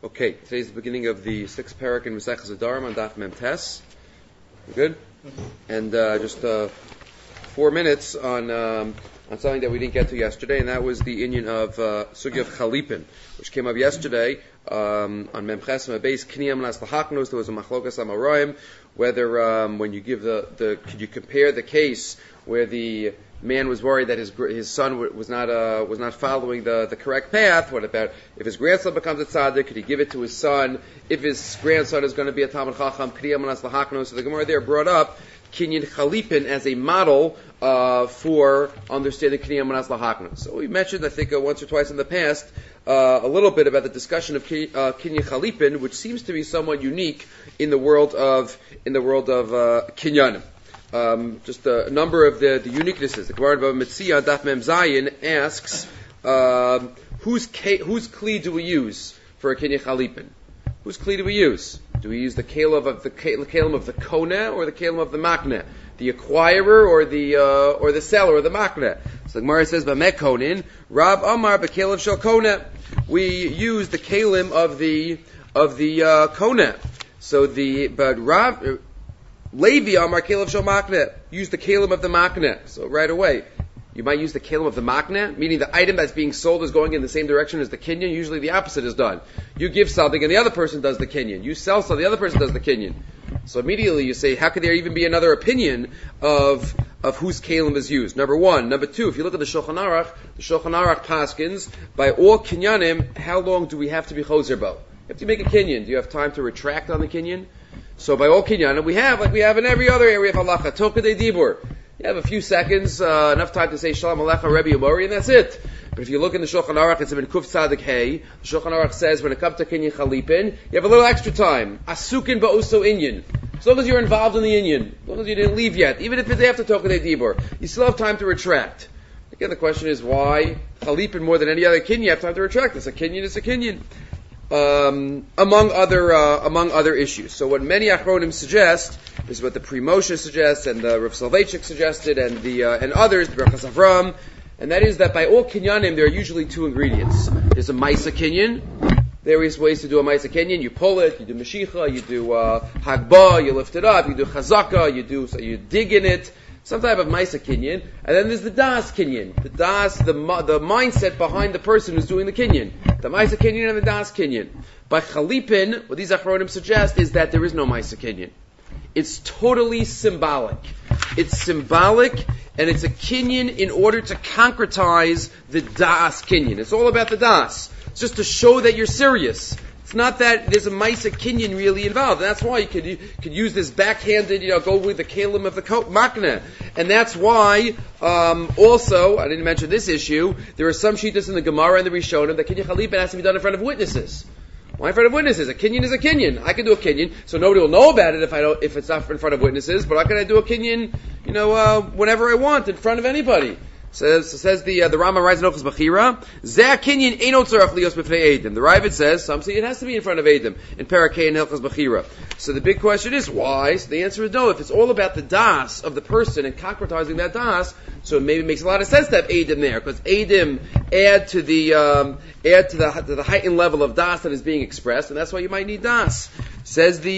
Okay, today's the beginning of the sixth parak in Maseches Nedarim on Daf Mem Tes. We good? And just 4 minutes on something that we didn't get to yesterday, and that was the inyan of Sugya of Chalipin, which came up yesterday on Mem Ches and Beis Kniyam Las Lahaknos. There was a Machlokas Amoraim whether when you give could you compare the case where the man was worried that his son was not following the correct path. What about if his grandson becomes a tzaddik? Could he give it to his son? If his grandson is going to be a Talmid Chacham, Kriyam Manas Lahaknos. So the Gemara there brought up Kinyan Chalipin as a model for understanding Kriyam Manas Lahaknos. So we mentioned, I think, once or twice in the past, a little bit about the discussion of Kinyan Chalipin, which seems to be somewhat unique in the world of Kinyanim. Just a number of the uniquenesses. The Gemara of Metzia, Daf Mem Zayin, asks, whose kli do we use for a Kinyan Chalipin? Whose kli do we use? Do we use the kalim of the kona or the kalim of the makna? The acquirer or the seller or the makna? So the Gemara says, B'mekonin, Rab Amar b'kalim shel kona. We use the kalim of the kona. So Rav Levi Amar Kalim Shel Makna, use the Kalim of the Makna. So right away, you might use the Kalim of the Makna, meaning the item that's being sold is going in the same direction as the Kinyan. Usually the opposite is done. You give something and the other person does the Kinyan. You sell something, the other person does the Kinyan. So immediately you say, how could there even be another opinion of whose Kalim is used? Number one. Number two, if you look at the Shulchan Aruch paskins, by all Kinyanim, how long do we have to be Choser Bo? You have to make a Kinyan. Do you have time to retract on the Kinyan? So by all kinyanim, we have in every other area of halacha, tokadei dibur. You have a few seconds, enough time to say Shalom Alecha Rebbe Yomori, and that's it. But if you look in the Shulchan Aruch, it's in Kuf Tzadik Hey. The Shulchan Aruch says when it comes to Kinyan Chalipin, you have a little extra time. Asukin ba'uso inyan. As long as you're involved in the inyan, as long as you didn't leave yet, even if it's after tokadei dibur, you still have time to retract. Again, the question is why Chalipin more than any other kinyan you have time to retract? It's a kinyan. Among other issues. So what many Achronim suggest is what the Pri Moshe suggests, and the Rav Soloveitchik suggested, and others, the Berachas Avram, and that is that by all kinyanim there are usually two ingredients. There's a Maisa kinyan, various ways to do a Maisa kinyan. You pull it, you do Mashicha, you do Hagbah, you lift it up, you do Chazaka, you dig in it. Some type of Maisa Kinyan, and then there's the Das Kinyan. The Das, the mindset behind the person who's doing the Kinyan. The Maisa Kinyan and the Das Kinyan. By Chalipin, what these Achronim suggest is that there is no Maisa Kinyan. It's totally symbolic. It's symbolic, and it's a Kinyan in order to concretize the Das Kinyan. It's all about the Das. It's just to show that you're serious. It's not that there's a Maisa Kinyan really involved. And that's why you could use this backhanded, go with the Kalim of the Makna. And that's why, also, I didn't mention this issue, there are some shittas in the Gemara and the Rishonim that Kinyan Chalipin has to be done in front of witnesses. Why in front of witnesses? A Kinyan is a Kinyan. I can do a Kinyan, so nobody will know about it if it's not in front of witnesses, but how can I do a Kinyan, whenever I want, in front of anybody? Says the Rama writes in Ochos Bechira, Zeh Kinyan eino tzarach lios b'fnei Eidim. The Ravid says, some say it has to be in front of Eidim, in Parakeh and Ochos Bechira. So the big question is, why? So the answer is no. If it's all about the das of the person and concretizing that das, so it maybe makes a lot of sense to have Eidim there, because Eidim add to the heightened level of das that is being expressed, and that's why you might need das. Says the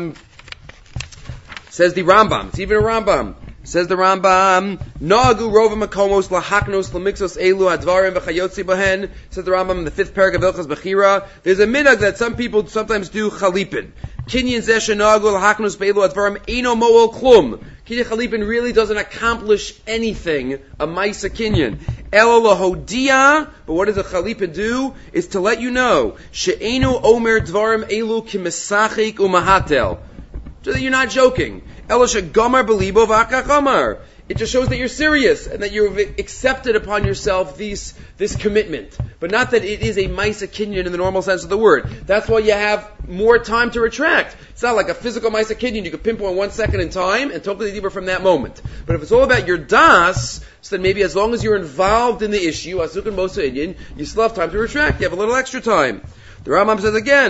Rambam. It's even a Rambam. Says the Rambam, Nagu rova makomos lahaknos lamixos elu advarim v'chayotzi bahen. Says the Rambam in the 5th paragraph of Ilchas Bechira. There's a minhag that some people sometimes do Chalipin. Kinyan zeh shenagu lahaknos be'elu advarim eino mo'ol klum. Kinyan Chalipin really doesn't accomplish anything, a Maisa Kinyan. Elo lahodia, but what does a Chalipin do? Is to let you know, she'enu omer dvarim elu kimisachik umahatel. So that you're not joking. It just shows that you're serious and that you've accepted upon yourself this commitment. But not that it is a Maisa Kinyan in the normal sense of the word. That's why you have more time to retract. It's not like a physical Maisa Kinyan. You can pinpoint 1 second in time and talk to the Dibur from that moment. But if it's all about your Das, so then maybe as long as you're involved in the issue, Asuk and Mosa Inyan, you still have time to retract. You have a little extra time. The Rambam says again,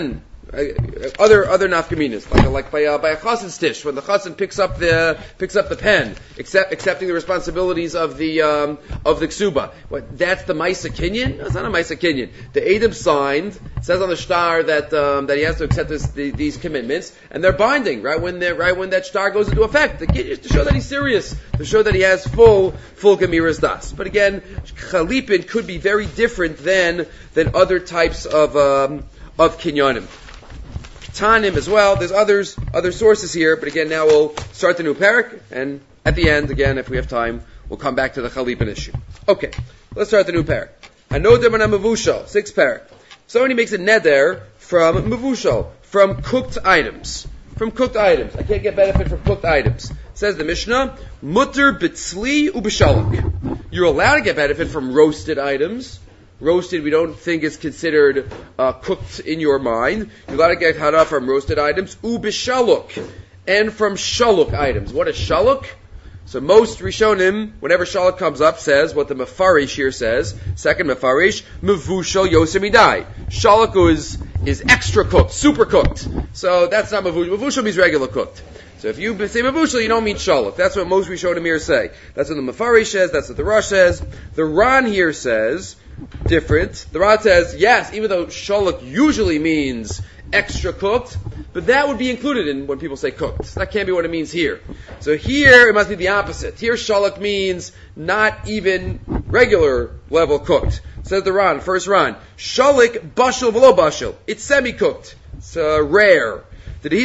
other nafkaminas, like by a chassid's tish, when the chassid picks up the pen, accepting the responsibilities of the ksuba. That's the Maisa Kinyan? No, it's not a Maisa Kinyan. The Edom signed, it says on the shtar that he has to accept these commitments, and they're binding right when that shtar goes into effect. To show that he's serious, to show that he has full gemiras das. But again, chalipin could be very different than other types of kinyanim. Tanim as well. There's other sources here, but again, now we'll start the new parak, and at the end, again, if we have time, we'll come back to the chalipin issue. Okay, let's start the new parak. Hanoder mana mevushal, 6th parak. Somebody makes a neder from mevushal, from cooked items. From cooked items. I can't get benefit from cooked items. Says the Mishnah, mutter bitzli ubishalak. You're allowed to get benefit from roasted items. Roasted, we don't think is considered cooked in your mind. You're allowed to get hara from roasted items. Ubishaluk. And from shaluk items. What is shaluk? So most Rishonim, whenever shaluk comes up, says what the Mefarish here says. Second Mefarish, mevushal yosemidai. Shaluk is extra cooked, super cooked. So that's not mevushal. Mevushal means regular cooked. So if you say mevushal, you don't mean shaluk. That's what most Rishonim here say. That's what the Mefarish says. That's what the Rosh says. The Ran here says different. The Ran says yes, even though shaluk usually means extra cooked, but that would be included in when people say cooked. That can't be what it means here. So here it must be the opposite. Here shaluk means not even regular level cooked. Says the Ran, first Ran, shalik bashal below bashal. It's semi-cooked. It's rare. Usually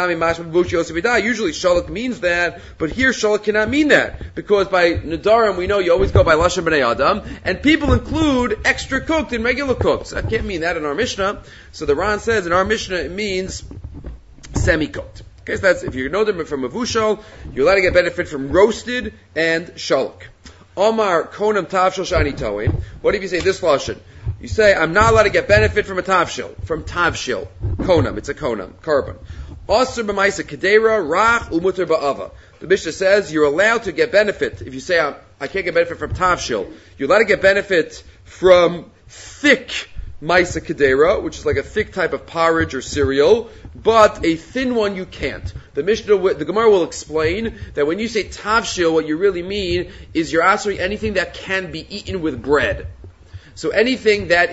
shalak means that, but here shalak cannot mean that, because by Nadarim we know you always go by Lashon B'nai Adam, and people include extra cooked and regular cooked. So I can't mean that in our Mishnah. So the Ran says in our Mishnah it means semi-cooked. Okay, so that's, if you know them from Mavushal, you're allowed to get benefit from roasted and shalak. Omar konam tavshil shani toim. What if you say this lashon? You say, I'm not allowed to get benefit from a tavshil. From tavshil. Konam. It's a konam. Carbon. Asur b'maisa kedera, rach, umuter ba'ava. The Mishnah says you're allowed to get benefit. If you say, I can't get benefit from tavshil, you're allowed to get benefit from thick maisa kedera, which is like a thick type of porridge or cereal, but a thin one you can't. The Gemara will explain that when you say tavshil, what you really mean is you're asking anything that can be eaten with bread. So anything that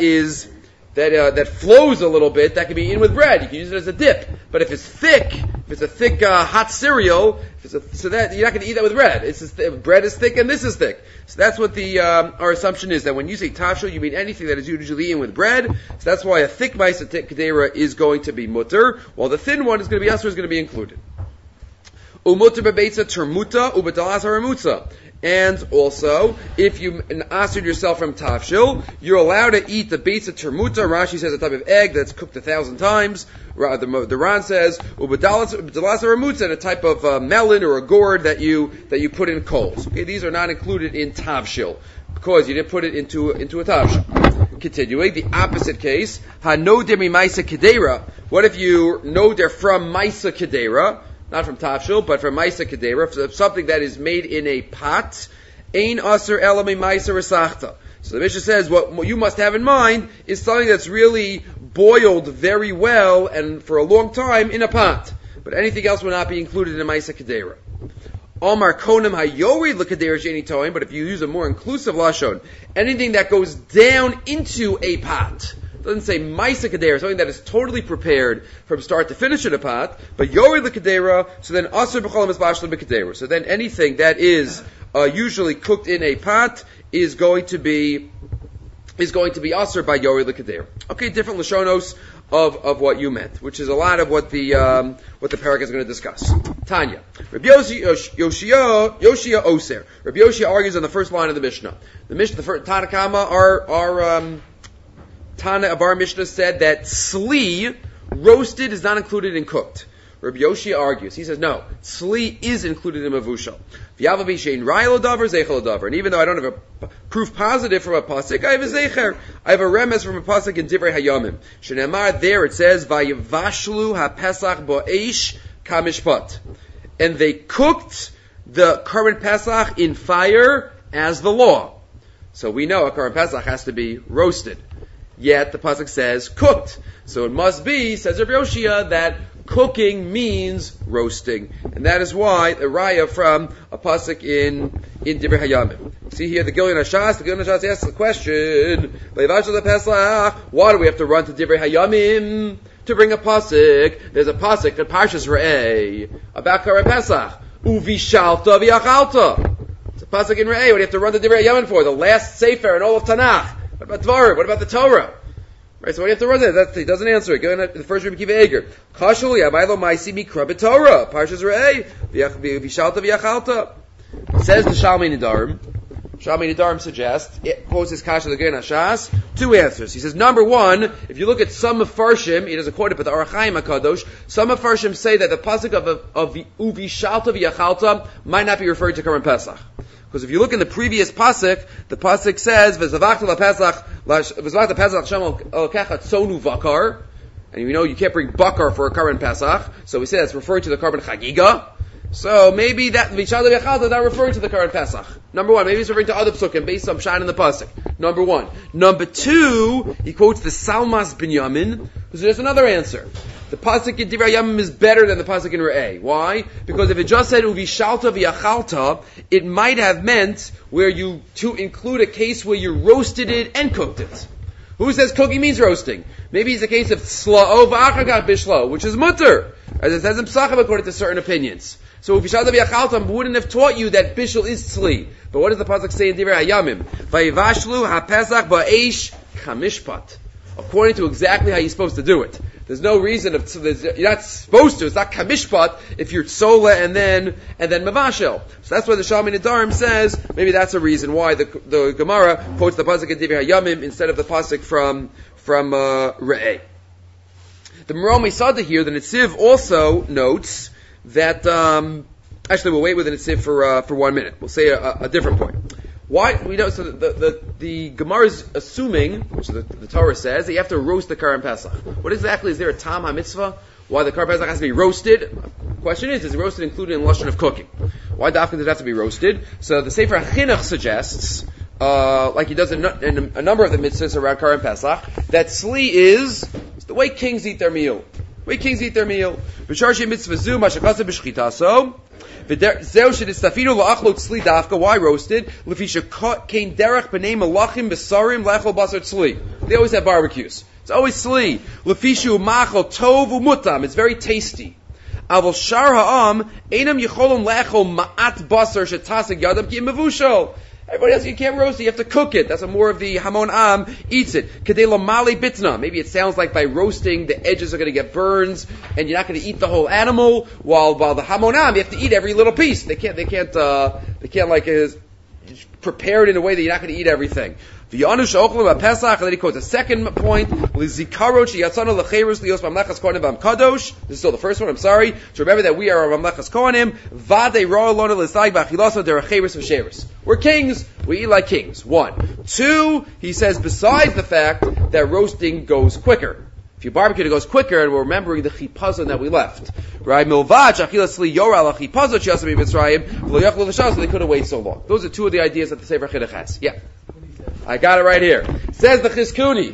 flows a little bit, that can be eaten with bread. You can use it as a dip. But if it's a thick hot cereal, so that you're not going to eat that with bread. Bread is thick and this is thick. So that's what our assumption is, that when you say tavshil, you mean anything that is usually eaten with bread. So that's why a thick maisa kedera is going to be mutter, while the thin one is going to be asur, is going to be included. Umutter bebeitza termuta ubetalas haramutza. And also, if you asur yourself from tafshil, you're allowed to eat the beitza termuta. Rashi says a type of egg that's cooked 1,000 times. The Ran says ubetalas haramutza, and a type of melon or a gourd that you put in coals. Okay, these are not included in tafshil because you didn't put it into a tafshil. Continuing, the opposite case, hanoder mi maisa kedera. What if you noder from maisa kedera? Not from tafshil, but from maisa kedera, something that is made in a pot. Ein aser ela mi maisa resachta. So the Mishnah says what you must have in mind is something that's really boiled very well and for a long time in a pot. But anything else will not be included in maisa kedera. Omar konam hayorid l'kedera she'eni toim. But if you use a more inclusive lashon, anything that goes down into a pot. It doesn't say maisa kedera, something that is totally prepared from start to finish in a pot, but yored the kedera, so then asur b'cholam is bashlam b'kedera. So then anything that is usually cooked in a pot is going to be asur by yored the kedera. Okay, different lashonos of what you meant, which is a lot of what the parak is going to discuss. Tanya, Rabbi Yoshia Oser. Rabbi Yoshia argues on the first line of the Mishnah. The Tanakama are Tana of our Mishnah said that sli, roasted, is not included in cooked. Rabbi Yoshia argues. He says, no, sli is included in mavushal. And even though I don't have a proof positive from a pasuk, I have a zecher. I have a remes from a pasuk in Divrei Hayamim. Shenemar, there it says, Vayivashlu ha-pesach bo'esh kamishpat. And they cooked the current Pesach in fire as the law. So we know a current Pesach has to be roasted. yet the pasuk says cooked. So it must be, says Rabbi Yoshia, that cooking means roasting. And that is why the raya from a pasuk in Divrei Hayamim. See here the Gilyon Hashas. The Gilyon Hashas asks the question, why do we have to run to Divrei Hayamim to bring a pasuk? There's a pasuk in Parshas Re'eh about Karan Pesach. Uvishalta v'yachalta. It's a pasuk in Re'eh. What do you have to run to Divrei Hayamim for? The last sefer in all of Tanakh. What about Dvarim? What about the Torah? Right, so what do you have to run there? He doesn't answer it. Go in the first Rebbe Kiva Eger. Kashul yamaylo ma'isi mikra b'Torah. Parshas Re'eh. V'yishalta v'yachalta. Says the Shalmei Nedarim. Shalmei Nedarim suggests, it quotes his kasha the Gilyon Hashas, two answers. He says, number one, if you look at some Mefarshim, he doesn't quote it, but the Orach Chaim HaKadosh, some Mefarshim say that the pasuk of Uvishalta v'yachalta might not be referring to Karan Pesach. Because if you look in the previous pasuk, the pasuk says, "V'zavachta LaPesach, v'zavachta Pesach Hashem Elokecha tzonu vakar," and you know you can't bring bakar for a Karan Pesach, so we say that's referring to the Karban Chagiga. So maybe that V'shalta v'yachalta is not referring to the Karan Pesach. Number one, maybe it's referring to other psukim based on Pshat in the pasuk. Number one. Number two, he quotes the Salmas Binyamin, because there's another answer. The pasuk in Divrei Hayamim is better than the pasuk in Re'eh. Why? Because if it just said Uvishalta v'yachalta, it might have meant where you to include a case where you roasted it and cooked it. Who says cooking means roasting? Maybe it's a case of sla'o v'achagah bishlo, which is mutter, as it says in Psachim according to certain opinions. So Uvishalta v'yachalta wouldn't have taught you that bishul is tzli. But what does the pasuk say in Divrei Hayamim? Vayivashlu ha'pesach ba'esh kamishpat. According to exactly how you're supposed to do it. There's no reason you're not supposed to. It's not kamishpat if you're tzola and then mavashel. So that's why the Shalmei Nedarim says maybe that's a reason why the Gemara quotes the pasuk in Divrei Hayamim instead of the pasuk from Re'eh. The Maral Mesada here, the Netziv also notes that actually we'll wait with the Netziv for 1 minute. We'll say a different point. Why we know? So the Gemara is assuming, which the Torah says, that you have to roast the Karan Pesach. What exactly is there a Tam HaMitzvah? Why the Karan Pesach has to be roasted? The question is it roasted included in lashon of cooking? Why Dafka does it have to be roasted? So the Sefer HaChinuch suggests, like he does in a number of the mitzvahs around Karan Pesach, that tzli is the way kings eat their meal. B'sharshi mitzvah zu mashakasa b'shchitaso. Why roasted? They always have barbecues. It's always tzli. It's very tasty. Everybody else, you can't roast it, you have to cook it. That's what more of the Hamon Am eats it. Maybe it sounds like by roasting, the edges are going to get burns, and you're not going to eat the whole animal, while the Hamon Am, you have to eat every little piece. They can't like prepare it in a way that you're not going to eat everything. And then he quotes a second point. This is still the first one, I'm sorry. To remember that we are a Mamlechas Kohanim. We're kings. We eat like kings. 1. 2, he says, besides the fact that roasting goes quicker. If you barbecue, it goes quicker, and we're remembering the chipazon that we left. Right? So they couldn't wait so long. Those are two of the ideas that the Sefer Chinuch has. Yeah. I got it right here. Says the Chizkuni,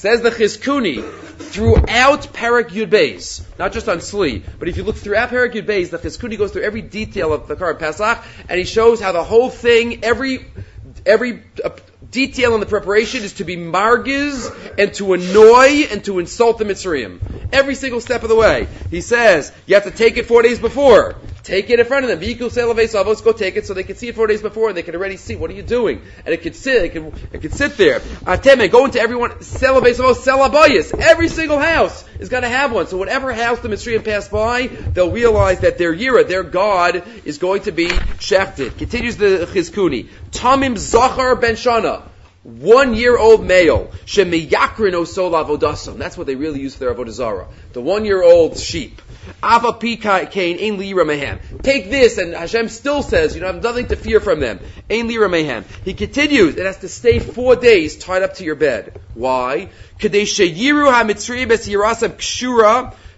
throughout Perek Yud Beis, not just on Tzli, but if you look throughout Perek Yud Beis, the Chizkuni goes through every detail of the Karan Pesach, and he shows how the whole thing, every detail in the preparation is to be margiz and to annoy and to insult the Mitzrayim. Every single step of the way. He says, you have to take it 4 days before. Take it in front of them. Go take it so they can see it 4 days before and they can already see what are you doing. And it can sit there. Go into everyone, every single house is going to have one. So whatever house the Mitzrayim pass by, they'll realize that their Yira, their God, is going to be shechted. Continues the Chizkuni. Tamim Zachar Ben Shana. 1-year-old male. Shemeyakrin osol avodasam. That's what they really use for their avodah zarah. The 1-year-old sheep. Ava pi kain ein lira mehem. Take this, and Hashem still says, you have nothing to fear from them. Ein lira mehem. He continues, it has to stay 4 days tied up to your bed. Why? Kadei sheyiru ha-mitzrayim es yirasam kshura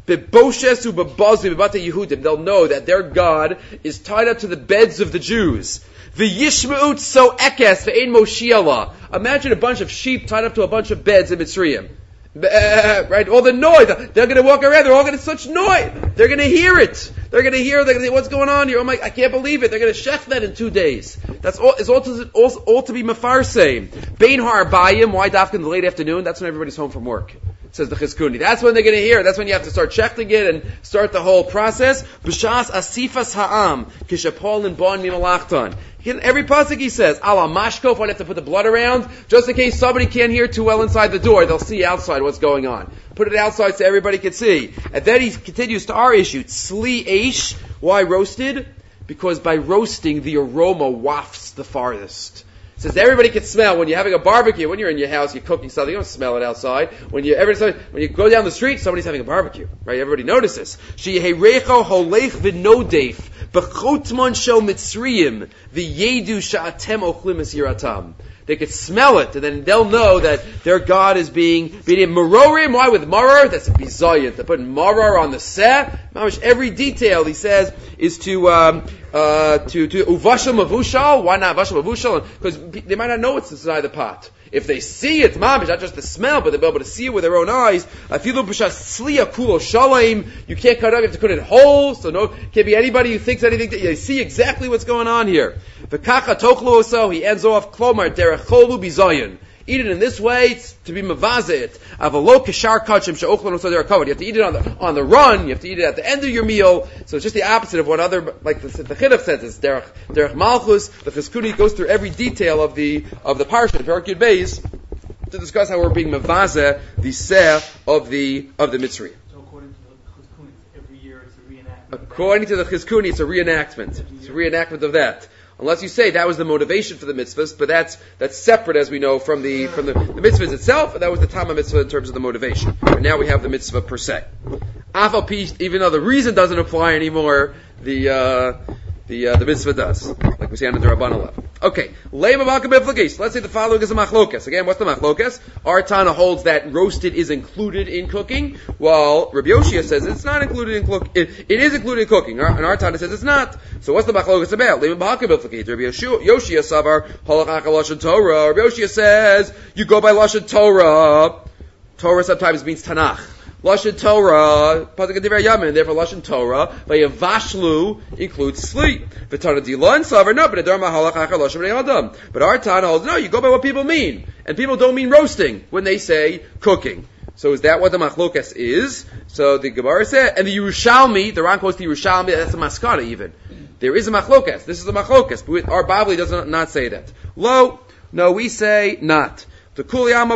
Beboshes ubebazi bebate Yehudim. They'll know that their God is tied up to the beds of the Jews. V'yishmeut so ekes ve'ein moshiala. Imagine a bunch of sheep tied up to a bunch of beds in Mitzrayim. Right? All the noise. They're going to walk around. They're all going to such noise. They're going to hear it. They're going to hear what's going on here. Oh my! I can't believe it. They're going to shech that in 2 days. That's all. It's all to be mefarsem. Bein ha'arbayim. Why dafka in the late afternoon? That's when everybody's home from work. Says the Chizkuni. That's when they're going to hear. That's when you have to start checking it and start the whole process. B'shas asifas ha'am kishapol and bon mimalachton. Every pasuk he says, ala mashkof, I have to put the blood around, just in case somebody can't hear too well inside the door. They'll see outside what's going on. Put it outside so everybody can see. And then he continues to our issue. Tzli eish. Why roasted? Because by roasting, the aroma wafts the farthest. It says everybody can smell when you're having a barbecue. When you're in your house, you're cooking something, you don't smell it outside. When you go down the street, somebody's having a barbecue, right? Everybody notices. Sheyeherecho holech v'nodef b'chotmon shel mitzriyim v'yedu sha'atem ochlim es yiratam. They could smell it, and then they'll know that their God is being marorim. Why with marar? That's a bizayin. To put marar on the set. Every detail he says is to uvashal mavushal. Why not vashal mavushal? Because they might not know what's inside the pot. If they see it, mamish, not just the smell, but they'll be able to see it with their own eyes. Afilu b'shas sliya kulo shalaim. You can't cut it up. You have to cut it whole. So no, can't be anybody who thinks anything. They see exactly what's going on here. V'kacha tochlu oso. He ends off klomar derech cholu bizayin. Eat it in this way, it's to be mavazit. Avalo kashar kachim she'ochlon oso derech kavod. You have to eat it on the run. You have to eat it at the end of your meal. So it's just the opposite of what other, like the Chinuch says. It's derech malchus. The Chizkuni goes through every detail of the parsha, Perek Yud Beis, to discuss how we're being mavazeh the seh of the Mitzri. So according to the Chizkuni, every year it's a reenactment. According to the Chizkuni, it's a reenactment. It's a reenactment of that. Unless you say that was the motivation for the mitzvahs, but that's separate, as we know, from the mitzvahs itself. That was the Tama mitzvah in terms of the motivation. And now we have the mitzvah per se. Even though the reason doesn't apply anymore, the mitzvah does, like we see on the Rabbanan level. Okay, let's say the following is a machlokas. Again, what's the machlokas? Our Tana holds that roasted is included in cooking, while Rabbi Yoshia says it's not included in cooking. It is included in cooking, and our Tana says it's not. So what's the machlokas about? Rabbi Yoshia savar halachach lashon Torah. Rabbi Yoshia says you go by lashon Torah. Torah sometimes means Tanakh. Lashon Torah, Pasuk Divrei Yamin, therefore Lashon Torah, Vayavashlu includes sleep. V'tana Dilan Savar, no, but Adar Mahalach Achar Lashon B'nei Adam. But our Tana holds, no, you go by what people mean. And people don't mean roasting when they say cooking. So is that what the machlokas is? So the Gemara said, and the Yerushalmi, the Ran quotes the Yerushalmi, that's a maskana even. There is a machlokas. This is a machlokas. But our Bavli does not say that. No, we say not. We hold that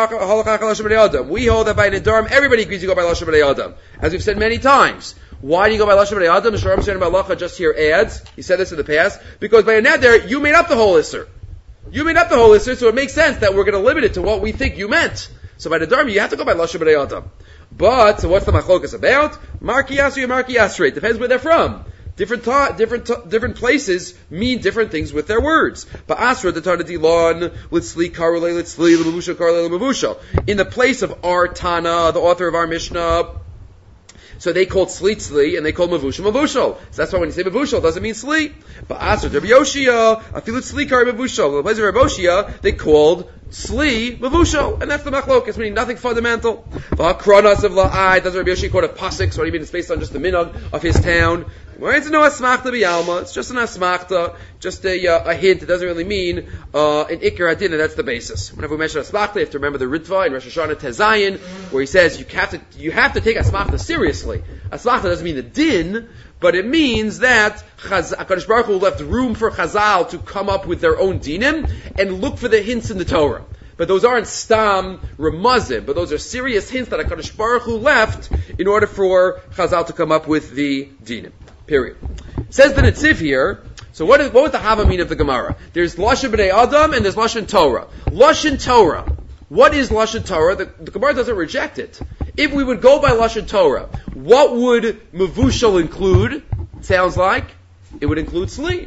by Nedarim, everybody agrees you go by Lashon B'nei Adam. As we've said many times. Why do you go by Lashon B'nei Adam? The Sharm Shem Malacha just here adds, he said this in the past, because by a Neder, you made up the whole Isser. You made up the whole Isser, so it makes sense that we're going to limit it to what we think you meant. So by Nedarim, you have to go by Lashon B'nei Adam. But, so what's the Machlokas about? Marki Yasri and Marki Yasri. Depends where they're from. Different places mean different things with their words. Ba'asra the Dilon, litzli karule litzli l'mavusha karule l'mavusha. In the place of our Tana, the author of our Mishnah, so they called tzli and they called mavusha mavushal. So that's why when you say mavushal, it doesn't mean sleep. Ba'asra Rabbi Yoshia, afilu tzli kar mavushal. In the place of Rabbi Yoshia, they called Sli Mavushal, and that's the machlokas, meaning nothing fundamental. V'akronas of la'ai, doesn't Rabbi Yoshia quote a pasuk, so what do you mean it's based on just the minhag of his town? Well, it's no asmachta b'yalma, it's just an asmachta, just a hint, it doesn't really mean an ikar adin, and that's the basis. Whenever we mention asmachta, you have to remember the Ritva in Rosh Hashanah Tezayin, where he says you have to take asmachta seriously. Asmachta doesn't mean the din, but it means that HaKadosh Baruch Hu left room for Chazal to come up with their own dinim and look for the hints in the Torah. But those aren't stam remazim, but those are serious hints that HaKadosh Baruch Hu left in order for Chazal to come up with the dinim. Period. Says the Netziv here, so what would the Hava mean of the Gemara? There's Lashon B'nei Adam and there's Lashon Torah. Lashon Torah. What is Lashon Torah? The Gemara doesn't reject it. If we would go by Lashon Torah, what would Mavushal include? It sounds like it would include sleep.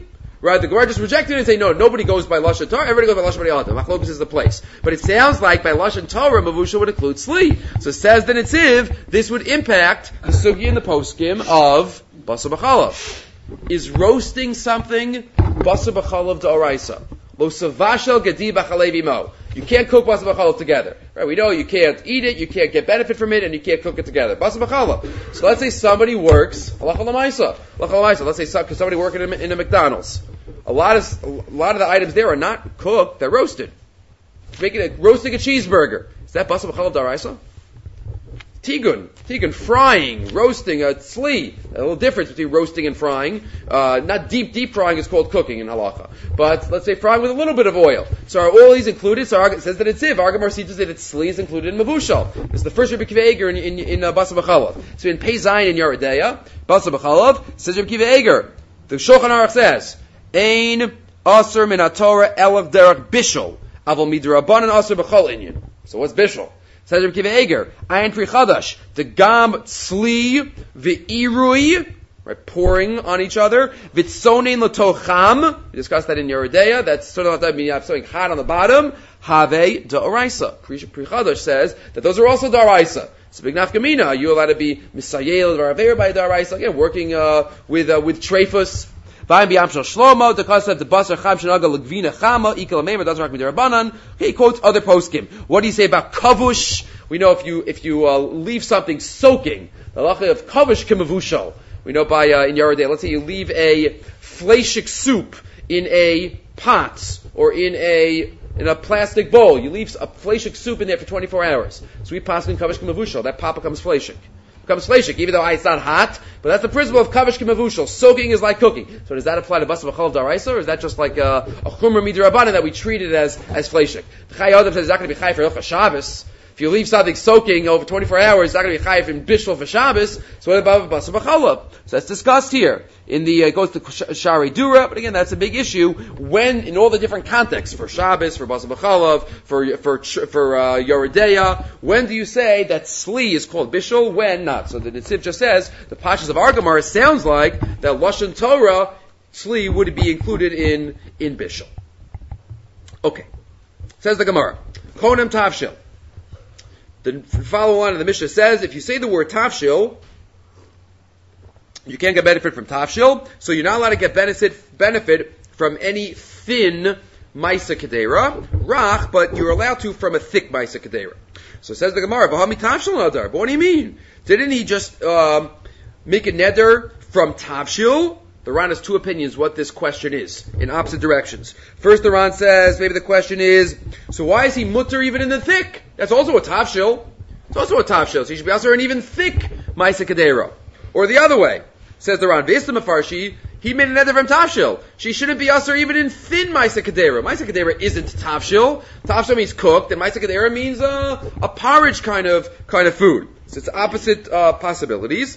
Right? The Gemara just rejected it and say, no, nobody goes by Lashon Torah, everybody goes by Lashon Bnei Adam. Machlokes is the place. But it sounds like by Lashon Torah, Mavusha would include Sli. So it says the Netziv, this would impact the Sugi and the Poskim of Basar B'chalav. Is roasting something Basar B'chalav d'oraisa? Lo savashel gedi b'chalev imo. You can't cook basar b'chalav together. Right? We know you can't eat it, you can't get benefit from it, and you can't cook it together. Basar b'chalav. So let's say somebody works, halacha l'maisa. Let's say somebody working in a McDonald's. A lot of the items there are not cooked, they're roasted. Roasting a cheeseburger. Is that basar b'chalav d'oraisa? Tigun, frying, roasting, a tzli. A little difference between roasting and frying. Not deep frying is called cooking in halacha. But let's say frying with a little bit of oil. So are all these included? So it says that it's Ziv. Argamar sees that tzli is included in mavushal. This is the first Rabbi Kiva Eger in Basar B'chalav. So in Pei Zayin in Yoreh De'ah, Basar B'chalav, says Rabbi Kiva Eger. The Shulchan Aruch says, Ein aser min haTorah elav derech bishul, aval midrabanan aser b'chol inyan. So what's bishul? Says Rabbi Kiva Eger, Ayin Pri Chadash, the gam tzli v'irui, right, pouring on each other, v'tzonein l'tocham, we discussed that in Yoreh De'ah, that's sort of that meaning you have something hot on the bottom, have da'oraisa. Pri Chadash says that those are also da'oraisa. So big nafkamina, are you allowed to be misayel v'araver by da'oraisa? Again, working with treifus. He quotes other poskim. What do you say about kavush? We know if you leave something soaking, the halacha of kavush kemavushal. We know by in Yoreh De'ah, let's say you leave a fleshik soup in a pot or in a plastic bowl. You leave a fleshik soup in there for 24 hours. So we pass in kavush kemavushal. That pot becomes fleshik. Even though it's not hot, but that's the principle of kavish kimavushal. Soaking is like cooking. So does that apply to basar b'chalav d'oraisa, or is that just like a chumra midrabanan that we treat it as fleshik? The Chai Adam says it's not going to be chai for Hilchas Shabbos. If you leave something soaking over 24 hours, it's not going to be chai in bishul for Shabbos. So what about basar b'chalav? So that's discussed here. It goes to Shari Dura, but again, that's a big issue when, in all the different contexts, for Shabbos, for basar b'chalav, for Yoreh De'ah, when do you say that sli is called bishul, when not? So the Netziv just says, the Pashas of Argamar, it sounds like that Lashon Torah, sli would be included in bishul. Okay. Says the Gemara, Konem Tavshil. The follow on of the Mishnah says, if you say the word Tavshil, you can't get benefit from Tavshil, so you're not allowed to get benefit from any thin Maisa Kedera, Rach, but you're allowed to from a thick Maisa Kedera. So says the Gemara, Bahami Tavshil Nadar. But what do you mean? Didn't he just make a neder from Tavshil? The Ran has two opinions what this question is, in opposite directions. First, the Ran says, maybe the question is, so why is he mutter even in the thick? That's also a Tavshil. It's also a Tavshil, so he should be also an even thick Maisa Kedera. Or the other way, says the Ran, V'istam Afarshi, he made a neder from Tavshil. She shouldn't be usher even in thin Maisa Kedera. Maisa Kedera isn't Tavshil. Tavshil means cooked, and Maisa Kedera means a porridge kind of food. So it's opposite possibilities.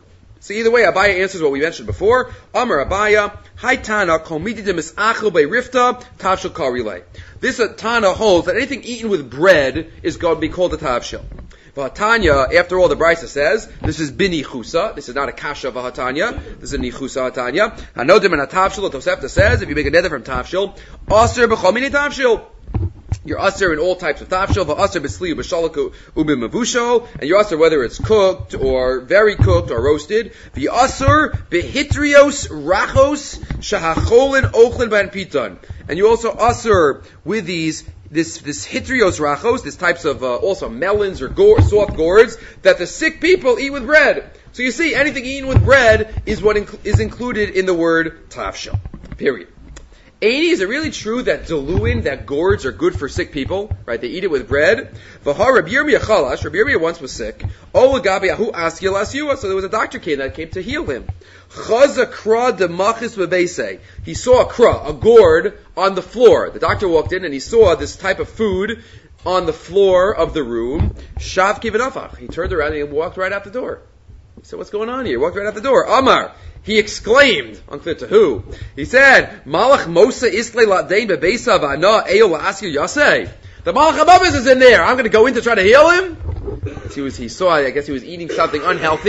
So either way, Abaya answers what we mentioned before. Amar Abaya, Haitana komidi de misachel be'rifta Tavshil karilei. This Tana holds that anything eaten with bread is going to be called a Tavshil. V'hatanya, after all, the Brisa says, this is binichusa. This is not a kasha of a hatanya. This is a nichusa hatanya. Hanodim and Tavshil, the Tosefta says, if you make a neder from Tavshil, aser b'chol mini Tavshil. You're aser in all types of Tavshil, v'aser b'sli u'b'shalak u'b'mavusho, and you're aser whether it's cooked, or very cooked, or roasted. V'aser b'hitrios rachos shahacholin ochlin b'an piton. And you also aser with this hitrios rachos, this types of also melons or soft gourds that the sick people eat with bread. So you see, anything eaten with bread is what is included in the word tavshil. Period. Aini, is it really true that diluin, that gourds are good for sick people? Right, they eat it with bread. V'har Rabbi Yirmiyah chalash, Rabbi Yirmiyah once was sick. O l'gabi ahu askil asyua, so there was a doctor that came to heal him. Chaza kra de machis bebeisei. He saw a gourd on the floor. The doctor walked in and he saw this type of food on the floor of the room. Shav kivinafach. He turned around and he walked right out the door. He said, what's going on here? He walked right out the door. Amar. He exclaimed, unclear to who. He said, Malach Mosa Isle Ladein Bebeisa V'ana Eo La'asir Yaseh. The Malach above us is in there. I'm going to go in to try to heal him. He saw, I guess he was eating something unhealthy.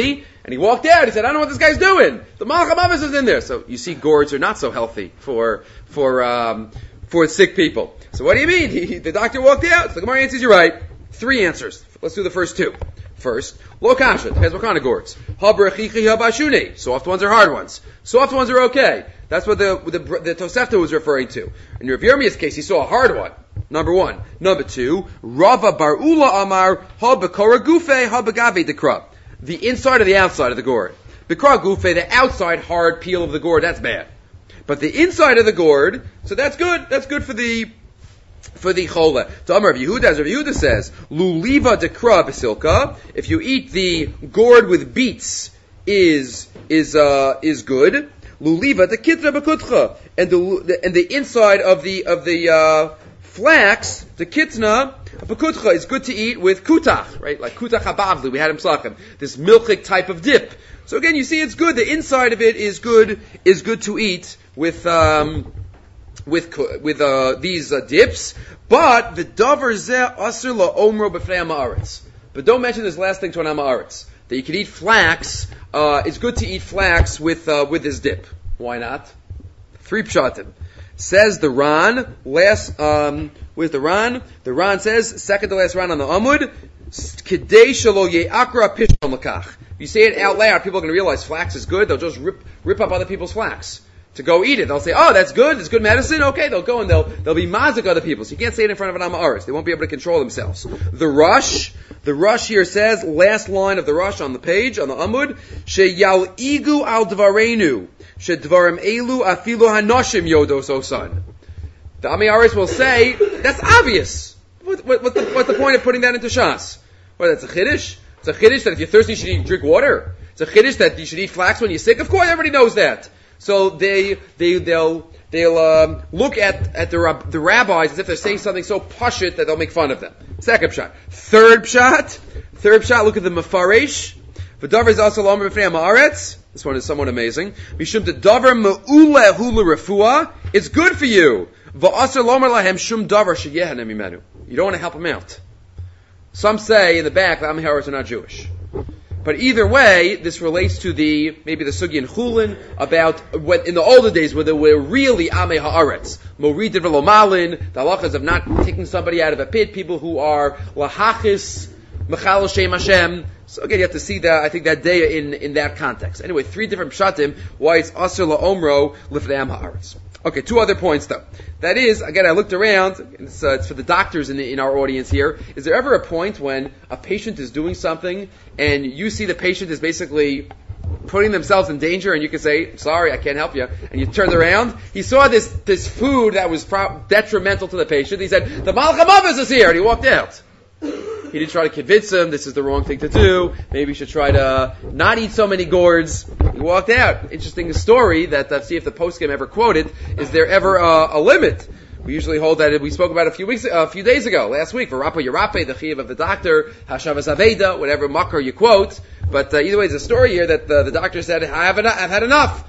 And he walked out. He said, I don't know what this guy's doing. The Malach HaMavis is in there. So you see, gourds are not so healthy for sick people. So what do you mean? The doctor walked out. So the Gemara answers, you're right. 3 answers. Let's do the first 2. First, lo kasha. Depends what kind of gourds. Soft ones or hard ones. Soft ones are okay. That's what the Tosefta was referring to. In Rav Yirmiyah's case, he saw a hard one. Number 1. Number 2, Rava Bar Ula Amar ha bekora gufe ha begave dekra. The inside or the outside of the gourd. Bekora gufe, the outside hard peel of the gourd, that's bad. But the inside of the gourd, so that's good. That's good for the chola. To Amar Rav Yehuda, as Rav Yehuda says, luliva dekra basilka. If you eat the gourd with beets, is good. Luliva dekitra bakutcha, and the inside of the flax, the kitna, bakutcha, is good to eat with kutach, right? Like kutach habavli, we had in Psachim, this milchik type of dip. So again, you see, it's good. The inside of it is good to eat with these dips. But the davar zeh asur la'omro b'fnei ha'ma'aretz. But don't mention this last thing to an ha'ma'aretz, that you can eat flax. It's good to eat flax with this dip. Why not? 3 pshatim. Says the Ran, with the Ran? The Ran says, second to last Ran on the Amud, Kedei shelo ye'akra pishon lakach. If you say it out loud, people are going to realize flax is good. They'll just rip up other people's flax to go eat it. They'll say, oh, that's good. It's good medicine. Okay, they'll go and they'll be mazik other people. So you can't say it in front of an Amaris. They won't be able to control themselves. The Rush here says, last line of the Rush on the page, on the Amud, Sheyal igu al dvarenu, shedvarim elu afilu hanoshim yodos osan. The Amaris will say, that's obvious. What's the point of putting that into Shas? Well, that's a chiddush. It's a chiddush that if you're thirsty, you should drink water. It's a chiddush that you should eat flax when you're sick. Of course, everybody knows that. So they'll look at the rabbis as if they're saying something so pashut that they'll make fun of them. Second pshat. Third pshat. Look at the Mefaresh. V'davar is also lomer b'fnei ha'ma'aretz. This one is somewhat amazing. Mishum the davar me'ule hu l'refuah. It's good for you. V'asar lomer lahem shum davar sheyehanem imenu. You don't want to help them out. Some say in the back that Amei are not Jewish. But either way, this relates to maybe the sugi in Chulin about when, in the older days where there were really Amei Haaretz. Morid v'lo malin, the halachas of not taking somebody out of a pit, people who are lahachis, mechal shem Hashem. So again, you have to see that, I think that day in that context. Anyway, 3 different pshatim, why it's asur la'omro l'fnei ha'aretz. Okay, 2 other points though. That is, again, I looked around, it's for the doctors in our audience here. Is there ever a point when a patient is doing something and you see the patient is basically putting themselves in danger and you can say, sorry, I can't help you, and you turn around? He saw this food that was detrimental to the patient. He said, the Malach HaMavis is here, and he walked out. He didn't try to convince him this is the wrong thing to do. Maybe you should try to not eat so many gourds. He walked out. Interesting story that see if the poskim ever quoted. Is there ever a limit? We usually hold that we spoke about a few days ago, last week. V'rapa yirape, the chiyuv of the doctor, hashavas aveda, whatever makar you quote. But either way, there's a story here that the doctor said, I've had enough.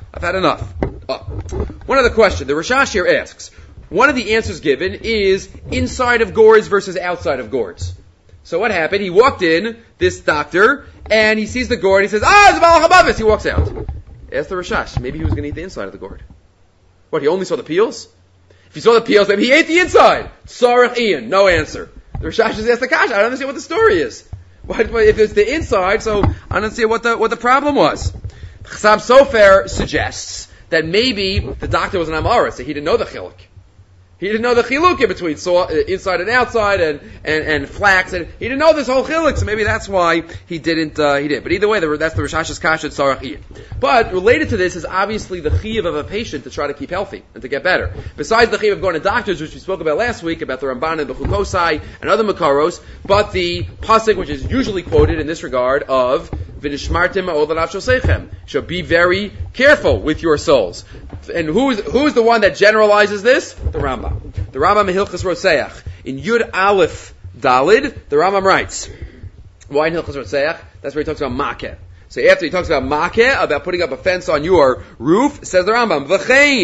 One other question. The Rashash here asks. One of the answers given is inside of gourds versus outside of gourds. So what happened? He walked in, this doctor, and he sees the gourd, he says, it's a Malach HaMavis! He walks out. Ask the Rashash, maybe he was going to eat the inside of the gourd. What, he only saw the peels? If he saw the peels, maybe he ate the inside. Sarach Ian, no answer. The Rashash just asked the Kasha, I don't understand what the story is. If it's the inside, so I don't understand what the problem was. Chassam Sofer suggests that maybe the doctor was an Amaris, so he didn't know the chiluk. He didn't know the chiluk in between inside and outside and flax, and he didn't know this whole chiluk, so maybe that's why he didn't. But either way, that's the Rishash's kasha Sarach Iyad. But related to this is obviously the chiyuv of a patient to try to keep healthy and to get better. Besides the chiyuv of going to doctors, which we spoke about last week about the Ramban and the Chukosai and other makaros, but the pasuk which is usually quoted in this regard of V'nishmartim ha'od l'nafshosechem, shall be very careful with your souls. And who's the one that generalizes this? The Rambam. The Rambam in Hilchos Roseach. In Yud Aleph Dalid, the Rambam writes, why in Hilchos Roseach? That's where he talks about Makeh. So after he talks about Makeh, about putting up a fence on your roof, says the Rambam, V'chein,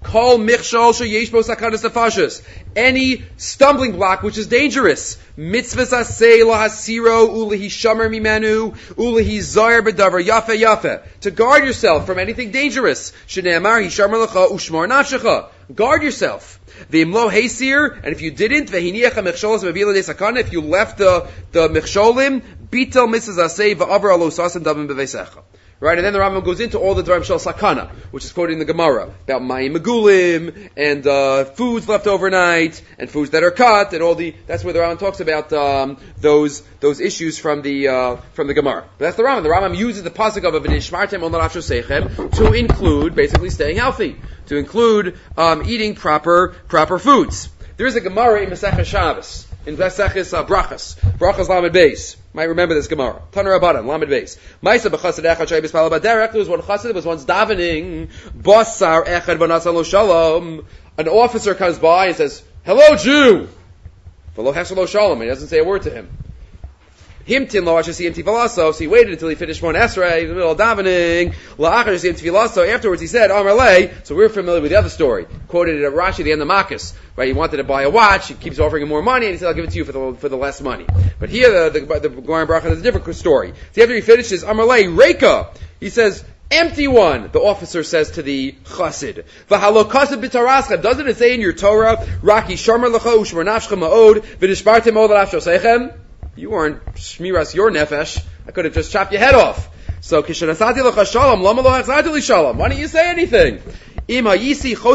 Kol michshol sheyesh bo sakanas nefashos. Any stumbling block which is dangerous. Mitzvahs aseh lahasiro ulehi shamer mimenu ulehi zayir bedavar yafe yafe. To guard yourself from anything dangerous. Shneamar hishamer lecha ushmar nafshecha. Guard yourself. V'imlo heisir, and if you didn't, v'hiniach ha-mechsholos v'avila de sakana, if you left the mechsholim, bitel mitzvahs aseh v'avar alo sasim davim b'veisecha. Right, and then the Rambam goes into all the Dvarim Shel Sakana, which is quoted in the Gemara, about Mayim Megulim, and foods left overnight, and foods that are cut, and that's where the Rambam talks about those issues from the Gemara. But that's the Rambam. The Rambam uses the pasuk of V'nishmartem ol nafsho seichem to include basically staying healthy, to include eating proper foods. There is a Gemara in Masechah Shabbos, in Masechah Brachas Lamed Beis. Might remember this Gemara. Tanur Rabbanan, Lamed Beis. Ma'isa b'chassid echad shei b'spala b'derech. There was one chassid that was once davening. Basar echad v'nasan lo shalom. An officer comes by and says, "Hello, Jew." V'lo hechsher lo shalom. He doesn't say a word to him. Himtin lo ashasi tivalaso. So he waited until he finished one esrei in the middle of davening. La'achar ashasi tivalaso. Afterwards he said, "Amar lei." So we're familiar with the other story, quoted at Rashi, the end of Makkas. Right, he wanted to buy a watch. He keeps offering him more money, and he said, "I'll give it to you for the less money." But here, the Gemara Bracha has a different story. So after he finishes, "Amar lei Reika," he says, "Empty one." The officer says to the chassid, "V'halo kased b'tarascha." Doesn't it say in your Torah, "Raki shomer lecha ushmer nafshcha ma'od v'nishbartem od nafsho seichem"? You weren't shmiras your nefesh. I could have just chopped your head off. So kishanasati lecha shalom, lama lo hachzati li shalom. Why don't you say anything? Would I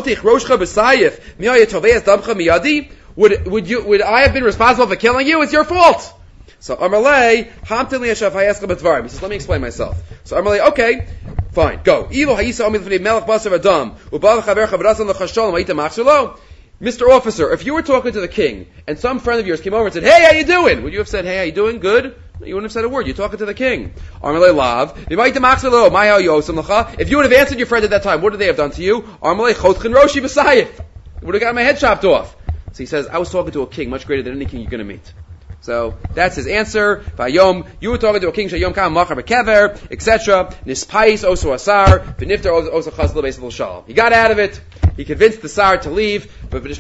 have been responsible for killing you? It's your fault. So Amarlei, he says, let me explain myself. So Amarlei, okay, fine, go. Mr. Officer, if you were talking to the king and some friend of yours came over and said, "Hey, how you doing?" Would you have said, "Hey, how you doing? Good"? You wouldn't have said a word. You're talking to the king. If you would have answered your friend at that time, what would they have done to you? Would have got my head chopped off. So he says, I was talking to a king much greater than any king you're going to meet. So that's his answer. Vayom, you were talking to a king, Shayom Kam Machar Bekever, etc. Nispais Oso Asar, V'nifter Oso Chazla Beis Shalom. He got out of it. He convinced the Tsar to leave. So the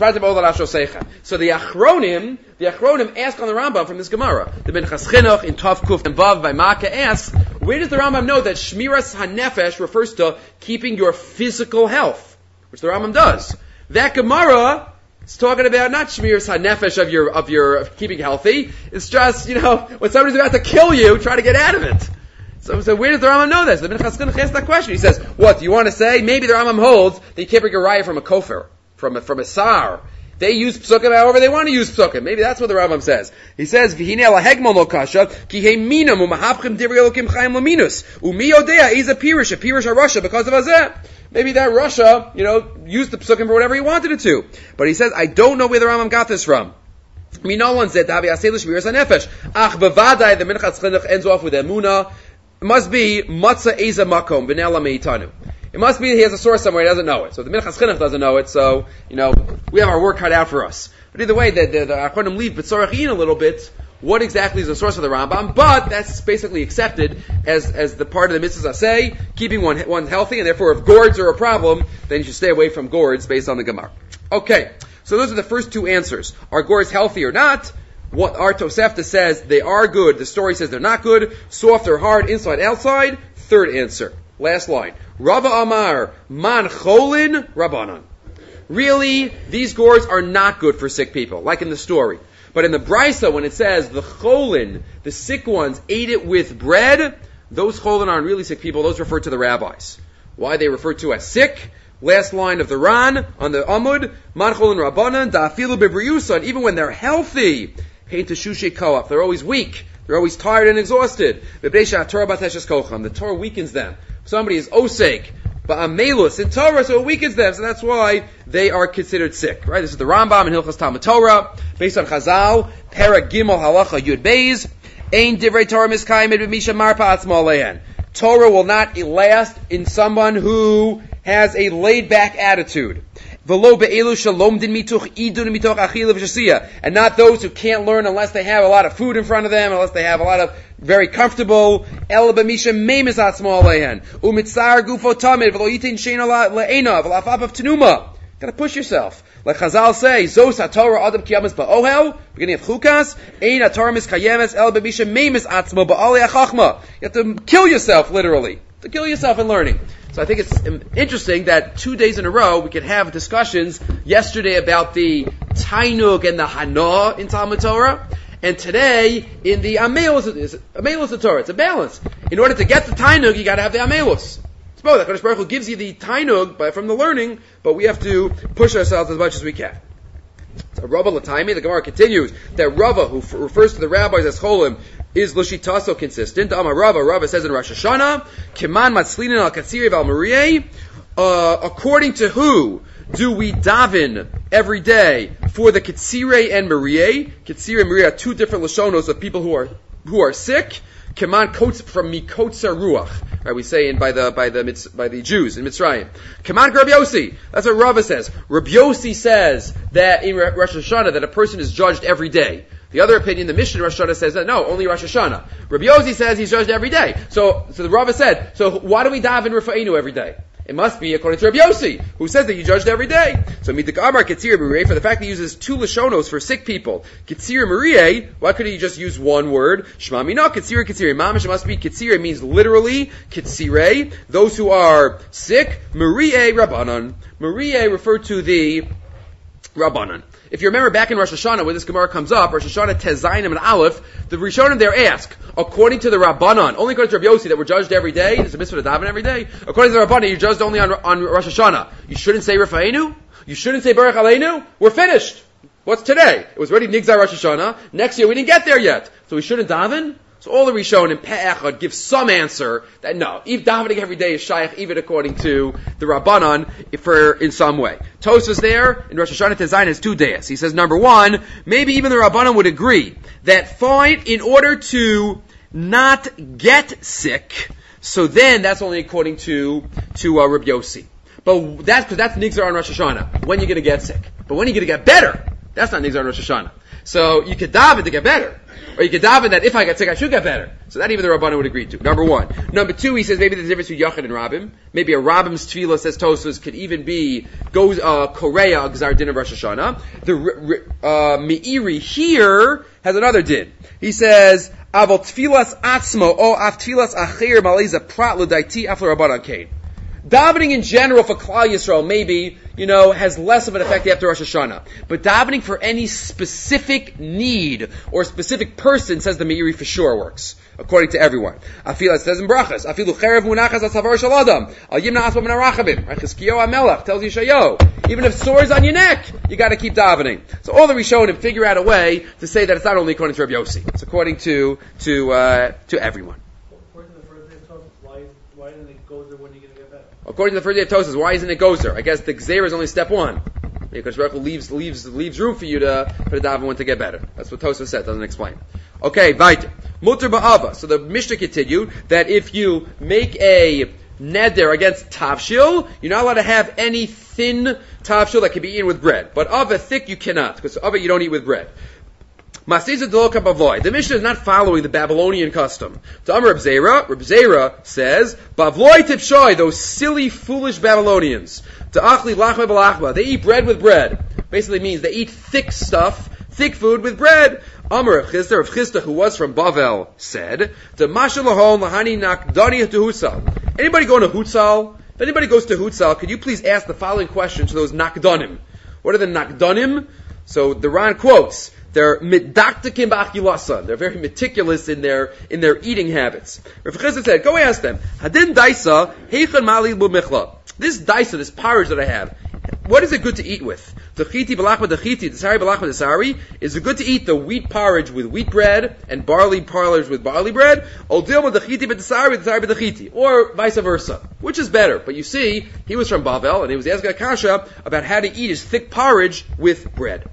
Achronim ask on the Rambam from this Gemara. The Minchas Chinuch in Tov Kuf and Vav by Makkah asks, where does the Rambam know that Shmiras HaNefesh refers to keeping your physical health? Which the Rambam does. That Gemara is talking about not Shmiras HaNefesh of your keeping healthy. It's just, when somebody's about to kill you, try to get out of it. So where does the Rambam know this? The Minchas Chinuch asks that question. He says, what, do you want to say? Maybe the Rambam holds that you can't bring a raya from a kofar, from a sar. They use psukim however they want to use psukim. Maybe that's what the Rambam says. He says, "V'hinei ala hegmon lo kasha, ki he minam u'mahapchim divrei elokim chayim laminus u'mi yodea is a pirish Russia because of azeh." Maybe that Russia, used the psukim for whatever he wanted it to. But he says, I don't know where the Rambam got this from. No one said Davi aseh l'shmiras hanefesh. Ach bevadai, the Minchas Chinuch ends off with emunah. It must be matzah eza makom v'nela meitanu. It must be he has a source somewhere, he doesn't know it. So the Minchas Chinuch doesn't know it, so, we have our work cut out for us. But either way, the Achronim leave B'tzorachin a little bit, what exactly is the source of the Rambam, but that's basically accepted as the part of the mitzvahs aseh, keeping one healthy, and therefore if gourds are a problem, then you should stay away from gourds based on the Gemara. Okay, so those are the first two answers. Are gourds healthy or not? What our Tosefta says, they are good. The story says they're not good. Soft or hard, inside, outside. Third answer. Last line. Rava Amar, man cholin rabbanan. Really, these gourds are not good for sick people, like in the story. But in the Brisa, when it says the cholin, the sick ones, ate it with bread, those cholin aren't really sick people. Those refer to the rabbis. Why they refer to as sick? Last line of the Ran on the Amud, man cholin rabbanan, da'afilu bebriusa, and even when they're healthy, they're always weak. They're always tired and exhausted. The Torah weakens them. Somebody is osek, ba'amelus in Torah, so it weakens them. So that's why they are considered sick. Right? This is the Rambam in Hilchas Talmud Torah, based on Chazal, Perek Gimel Halacha Yud Beis, Ein Divrei Torah Miskayim B'misha Marpa Atzmo Leihen. Torah will not last in someone who has a laid-back attitude. And not those who can't learn unless they have a lot of food in front of them, unless they have a lot of very comfortable. And Gotta push yourself. Like Chazal say, Zos HaTorah Adam Kiyamas Ba'ohel, beginning of Chukas, Ein HaTorah Miskayemes El B'Misha Meimis Atzmo Ba'alei HaChachma. You have to kill yourself, literally. To kill yourself in learning. So I think it's interesting that 2 days in a row we could have discussions yesterday about the Tainug and the Hana in Talmud Torah, and today in the Amelus the Torah. It's a balance. In order to get the Tainug, you gotta have the Amelus. It's both. HaKadosh Baruch Hu gives you the Tainug from the learning, but we have to push ourselves as much as we can. So Rava L'Taimi, the Gemara continues that Rava, who refers to the rabbis as Cholim, is L'Shitaso consistent. Amar Rava says in Rosh Hashanah, Kiman Matzlinin al Katsiri val Marieh, according to who do we daven every day for the Katsire and Marieh? Katsire and Marieh are two different Lashonos of people who are sick. Kiman quotes from Mikotza Ruach. Right, we say by the Jews in Mitzrayim. Kiman Rabbi Yossi. That's what Rava says. Rabbi Yossi says that in Rosh Hashanah that a person is judged every day. The other opinion, the Mishnah in Rosh Hashanah says that no, only Rosh Hashanah. Rabbi Yossi says he's judged every day. So the Rava said, so why do we daven Rafa'inu every day? It must be according to Rabbi Yossi, who says that you judged every day. So Mitik Amar Ketzir Marieh, for the fact that he uses two Lashonos for sick people, Ketzir Marieh, why couldn't he just use one word? Shema Mina, Ketzir, Mamish, it must be Ketzir, means literally Ketzire, those who are sick, Marieh Rabbanan. Marieh referred to the Rabbanan. If you remember back in Rosh Hashanah, when this Gemara comes up, Rosh Hashanah Tezayim and Aleph, the Rishonim there ask, according to the Rabbanan, only according to Rabbi Yossi that we're judged every day, there's a mitzvah to daven every day, according to the Rabbanan, you're judged only on Rosh Hashanah. You shouldn't say Rafa'enu? You shouldn't say Baruch Aleinu? We're finished. What's today? It was already Nigzar Rosh Hashanah. Next year we didn't get there yet. So we shouldn't daven? So all the Rishonim Pe'echad give some answer that no, if davening every day is shaykh, even according to the Rabbanan, in some way. Tosfos there in Rosh Hashanah Tezayin has two days. He says, number one, maybe even the Rabbanan would agree that fine, in order to not get sick, so then that's only according to Rabbi Yossi. But that's because that's Nigzar on Rosh Hashanah. When you're going to get sick. But when you're going to get better, that's not Nigzar on Rosh Hashanah. So you could daven to get better. Or you could daven that if I get sick, I should get better. So that even the Rabbanan would agree to. Number one. Number two, he says maybe there's a difference between Yachid and Rabbim. Maybe a Rabbim's tefillah, says Tosfos, could even be, Korea, Gzar Din of Rosh Hashanah. The Meiri here has another din. He says, Aval tfilas atzmo, o af tfilas acher maliza prat l'daiti af l'Rabbanan kain. Davening in general for Klal Yisrael maybe, has less of an effect after Rosh Hashanah. But davening for any specific need or specific person, says the Meiri, for sure works. According to everyone. Afil, it says in Brachas, Afilu cherev munachas atzavar shel adam, al yimna asma min harachavim. Chizkiyahu HaMelech tells Yeshayahu, even if sores on your neck, you gotta keep davening. So all the Rishonim figure out a way to say that it's not only according to Rabbi Yossi. It's according to everyone. According to the first day of Tosfos, why didn't it go there when you're going to get better? According to the first day of Tosfos, why isn't it gozer? I guess the Gzeir is only step one. Because Baruch Hu leaves room for you for the daven one to get better. That's what Tosfos said, doesn't explain. Okay, weiter. Mutter ba'ava. So the Mishnah continued that if you make a neder against tavshil, you're not allowed to have any thin tavshil that can be eaten with bread. But ava thick you cannot, because ava you don't eat with bread. The Mishnah is not following the Babylonian custom. To Amar Reb Zera says, Bavloi tipshoy, those silly, foolish Babylonians. To Achli lachma b'lachma, they eat bread with bread. Basically means they eat thick stuff, thick food with bread. Amar Rav Chisda, who was from Bavel, said, "To Mashal lahon lahani nakdani to Hutzal." Anybody going to Hutzal? If anybody goes to Hutzal, could you please ask the following question to those nakdanim? What are the nakdanim? So the Ran quotes, they're midaktikim b'achilasa. They're very meticulous in their eating habits. Rav Chisda said, "Go ask them. Hadin daisa heichan mali b'michla." This daisa, this porridge that I have, what is it good to eat with? Dechiti b'lachma dechiti, desari b'lachma desari. Is it good to eat the wheat porridge with wheat bread and barley porridge with barley bread? Or dilma dechiti b'desari, desari b'dechiti, or vice versa? Which is better? But you see, he was from Bavel and he was asking Akasha about how to eat his thick porridge with bread.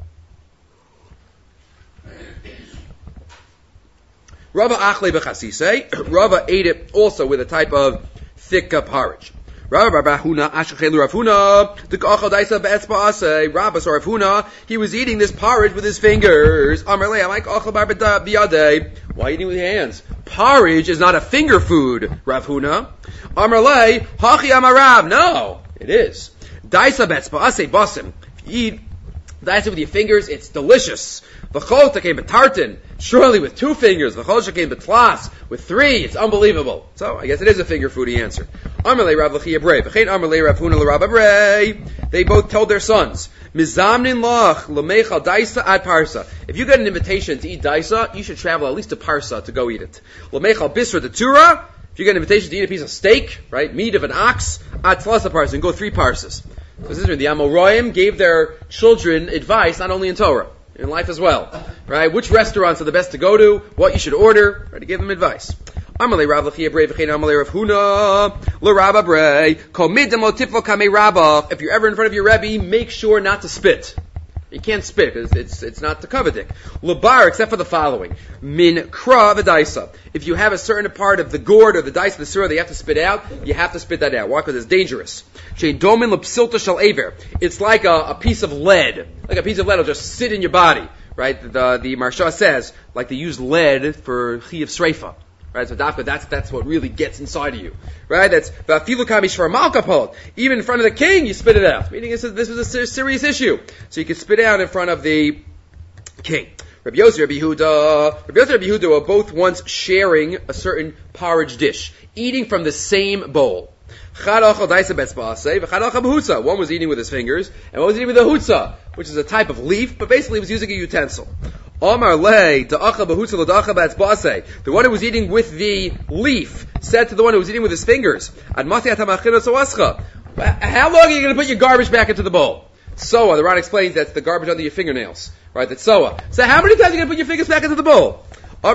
Rava achle b'chasisei. Rava ate it also with a type of thick porridge. Rabba Huna Ashachelu Rav Huna the Kachal Daisa Be'etzba Asay Rabba so Rav Huna, he was eating this porridge with his fingers. Amarle, I'm like Achal Bar B'yadei. Why are you eating with your hands? Porridge is not a finger food, Rav Huna. Amarle, Hachi Amarav. No, it is. Daisa betzba'asei basim. If you eat daisa with your fingers, it's delicious. V'chol takei betartin. Surely with 2 fingers. V'chol shakei betlas. With 3, it's unbelievable. So, I guess it is a finger foodie answer. Amalei Rav L'chia Brei. V'chein Amalei Rav Huna L'Rabba Brei. They both told their sons, Mizamnin lach l'meichal daisa ad parsa. If you get an invitation to eat daisa, you should travel at least to Parsa to go eat it. L'meichal bisra de tura. If you get an invitation to eat a piece of steak, right, meat of an ox, ad tlasa parsa, and go 3 parsas. So this is when the Amoraim gave their children advice, not only in Torah, in life as well, right? Which restaurants are the best to go to, what you should order, right? To give them advice. Amalei Rav L'chia Brei v'chein Amalei Rav Huna L'Rabba Brei Kol midem lo tiflo kamei Rabba. If you're ever in front of your Rebbe, make sure not to spit. You can't spit because it's not the kavadik. L'bar, except for the following: min kra v'daisa. If you have a certain part of the gourd or the dice of the surah that you have to spit out, you have to spit that out. Why? Because it's dangerous. Shein domin l'psilta shel aver. It's like a piece of lead. Like a piece of lead will just sit in your body, right? The Marsha says, like they use lead for chiyuv sreifa. Right, so dafka, that's what really gets inside of you. Right, that's even in front of the king, you spit it out. Meaning this was a serious issue. So you can spit it out in front of the king. Rabbi Yossi, Rabbi Yehuda were both once sharing a certain porridge dish, eating from the same bowl. One was eating with his fingers, and one was eating with a hutzah, which is a type of leaf, but basically he was using a utensil. The one who was eating with the leaf said to the one who was eating with his fingers, how long are you going to put your garbage back into the bowl? Soa, the Ron explains that's the garbage under your fingernails. Right, that's soa. So how many times are you going to put your fingers back into the bowl? The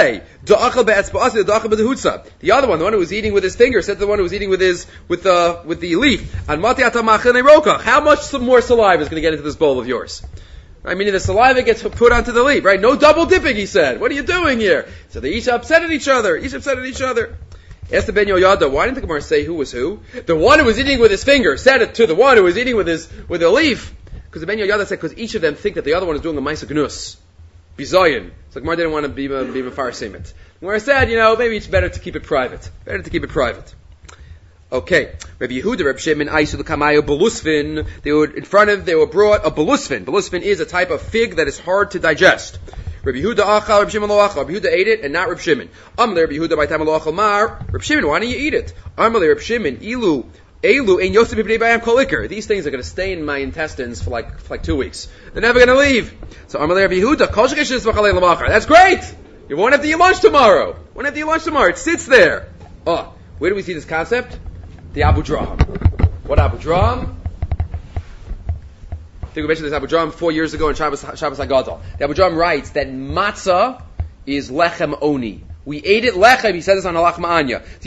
other one, the one who was eating with his finger, said to the one who was eating with the leaf, how much more saliva is going to get into this bowl of yours? Right, meaning the saliva gets put onto the leaf, right? No double dipping, he said. What are you doing here? So they each upset at each other. Asked the Ben Yoyada, why didn't the Gemara say who was who? The one who was eating with his finger said it to the one who was eating with a leaf. Because the Ben Yoyada said, because each of them think that the other one is doing a Maisa Gnus. Bizayin. So the Gemara didn't want to be Mefarsim it. The Gemara said, maybe it's better to keep it private. Okay. Rabbi Yehuda, Rabbi Shimon, Aisu the Kamayo, Belusvin. They were brought a Belusvin. Belusvin is a type of fig that is hard to digest. Rabbi Yehuda achal, Rabbi Shimon lo achal. Rabbi Yehuda ate it and not Rabbi Shimon. Amle Rabbi Yehuda by time lo achal mar. Rabbi Shimon, why don't you eat it? Amle Rabbi Shimon, Elu and Yosef ibn Bayam kolikar. These things are going to stay in my intestines for like 2 weeks. They're never going to leave. So Amle Rabbi Yehuda, kol shekesh v'chalei l'machar. That's great. You won't have to eat lunch tomorrow. It sits there. Oh, where do we see this concept? The Abu Draham. What Abu Draham? I think we mentioned this Abu Draham 4 years ago in Shabbos HaGadol. The Abu Draham writes that matzah is lechem oni. We ate it lechem, he says this on Halach Ma'anya. The